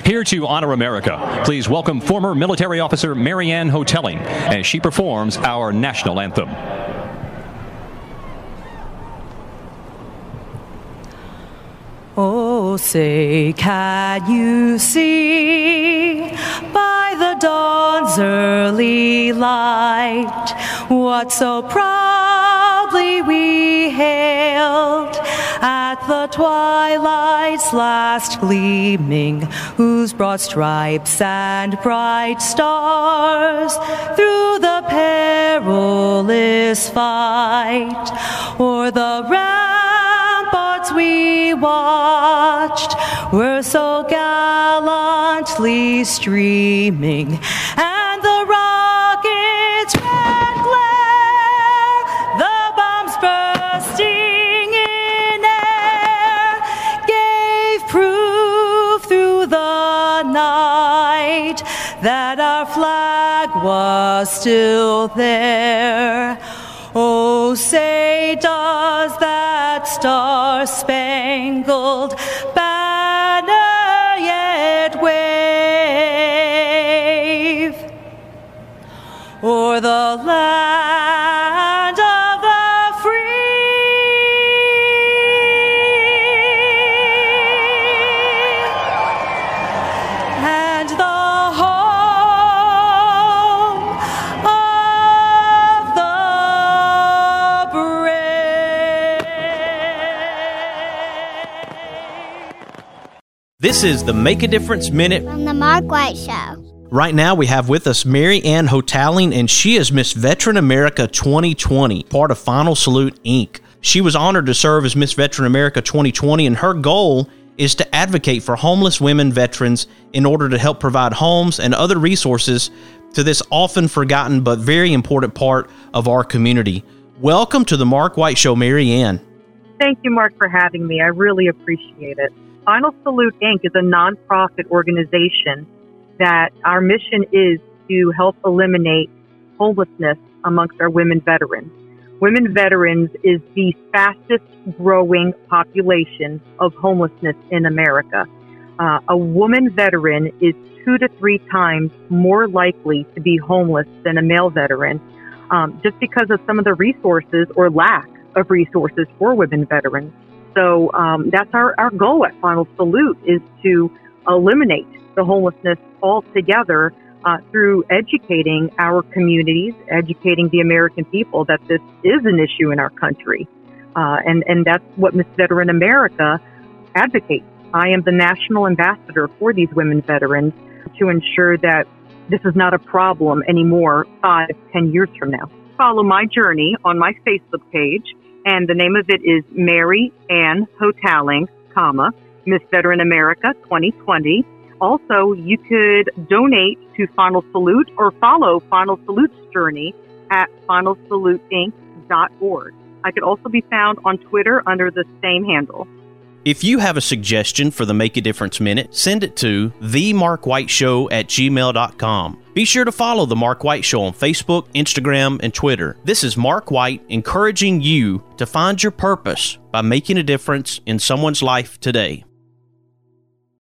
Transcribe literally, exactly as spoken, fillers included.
Here to honor America, please welcome former military officer Mary Ann Hotelling as she performs our national anthem. Oh, say, can you see by the dawn's early light what so proudly we hailed at the twilight's last gleaming, whose broad stripes and bright stars through the perilous fight o'er the ramparts we watched were so gallantly streaming, and the rockets' red glare, the bombs bursting in air, gave proof through the night that our flag was still there. Oh, say does that star-spangled banner yet wave o'er the land of the free and the home of the This is the Make a Difference Minute from the Mark White Show. Right now we have with us Mary Ann Hotelling, and she is Miss Veteran America twenty twenty, part of Final Salute, Incorporated. She was honored to serve as Miss Veteran America twenty twenty, and her goal is to advocate for homeless women veterans in order to help provide homes and other resources to this often forgotten but very important part of our community. Welcome to the Mark White Show, Mary Ann. Thank you, Mark, for having me. I really appreciate it. Final Salute, Incorporated is a nonprofit organization that our mission is to help eliminate homelessness amongst our women veterans. Women veterans is the fastest growing population of homelessness in America. Uh, a woman veteran is two to three times more likely to be homeless than a male veteran, um, just because of some of the resources or lack of resources for women veterans. So um, that's our, our goal at Final Salute, is to eliminate the homelessness altogether uh, through educating our communities, educating the American people that this is an issue in our country. Uh, and, and that's what Miss Veteran America advocates. I am the national ambassador for these women veterans to ensure that this is not a problem anymore five, ten years from now. Follow my journey on my Facebook page, and the name of it is Mary Ann Hotelling, comma, Miss Veteran America twenty twenty. Also, you could donate to Final Salute or follow Final Salute's journey at final salute inc dot org. I could also be found on Twitter under the same handle. If you have a suggestion for the Make a Difference Minute, send it to the mark white show at gmail dot com. Be sure to follow The Mark White Show on Facebook, Instagram, and Twitter. This is Mark White encouraging you to find your purpose by making a difference in someone's life today.